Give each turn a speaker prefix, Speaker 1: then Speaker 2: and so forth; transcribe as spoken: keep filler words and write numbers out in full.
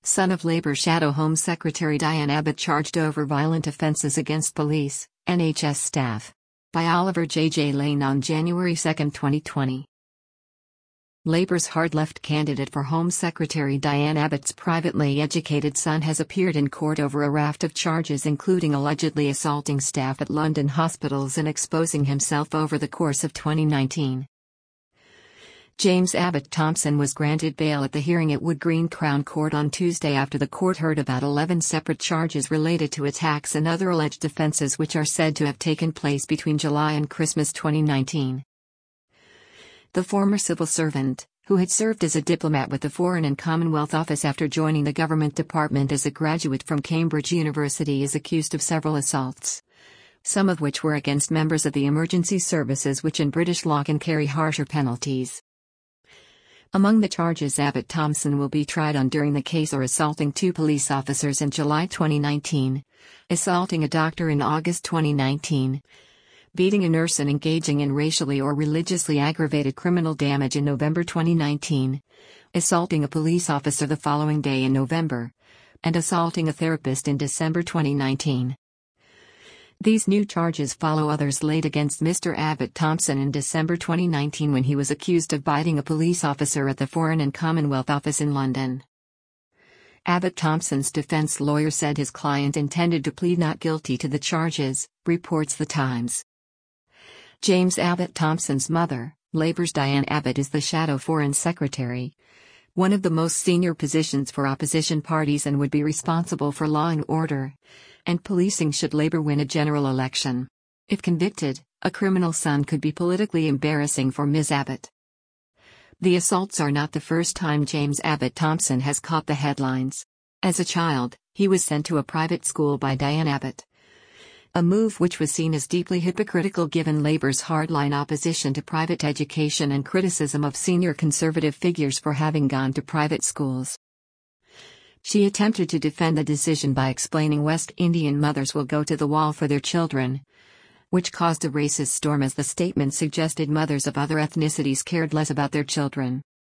Speaker 1: son of Labour Shadow Home Secretary Diane Abbott charged over violent offences against police, N H S staff. By Oliver J. J. Lane on January second, twenty twenty. Labour's hard-left candidate for Home Secretary Diane Abbott's privately educated son has appeared in court over a raft of charges, including allegedly assaulting staff at London hospitals and exposing himself over the course of twenty nineteen. James Abbott Thompson was granted bail at the hearing at Wood Green Crown Court on Tuesday after the court heard about eleven separate charges related to attacks and other alleged offences which are said to have taken place between July and Christmas twenty nineteen. The former civil servant, who had served as a diplomat with the Foreign and Commonwealth Office after joining the government department as a graduate from Cambridge University, is accused of several assaults, some of which were against members of the emergency services, which in British law can carry harsher penalties. Among the charges Abbott Thompson will be tried on during the case are assaulting two police officers in July twenty nineteen, assaulting a doctor in August twenty nineteen, beating a nurse and engaging in racially or religiously aggravated criminal damage in November twenty nineteen, assaulting a police officer the following day in November, and assaulting a therapist in December twenty nineteen. These new charges follow others laid against Mister Abbott Thompson in December twenty nineteen when he was accused of biting a police officer at the Foreign and Commonwealth Office in London. Abbott Thompson's defense lawyer said his client intended to plead not guilty to the charges, reports The Times. James Abbott Thompson's mother, Labour's Diane Abbott, is the shadow Foreign Secretary, one of the most senior positions for opposition parties, and would be responsible for law and order and policing should Labour win a general election. If convicted, a criminal son could be politically embarrassing for Miz Abbott. The assaults are not the first time James Abbott Thompson has caught the headlines. As a child, he was sent to a private school by Diane Abbott, a move which was seen as deeply hypocritical given Labour's hardline opposition to private education and criticism of senior Conservative figures for having gone to private schools. She attempted to defend the decision by explaining West Indian mothers will go to the wall for their children, which caused a racist storm as the statement suggested mothers of other ethnicities cared less about their children.